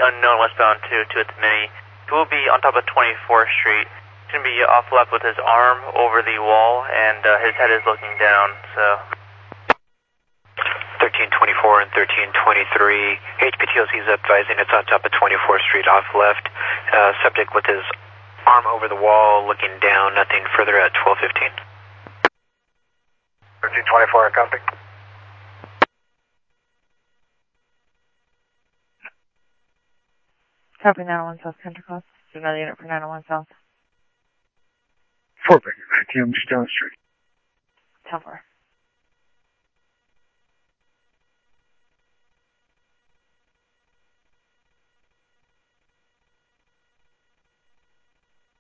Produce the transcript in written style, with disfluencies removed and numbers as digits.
unknown westbound to its mini. He will be on top of 24th Street. He's going to be off left with his arm over the wall, and his head is looking down, so. 1324 and 1323. HPTOC is advising it's on top of 24th Street off left. Subject with his arm over the wall, looking down, nothing further at 1215. 1324, copy. Copy 901 South Country Club. There's another unit for 901 South. Fort Baker, 19 Stone Street. 10-4.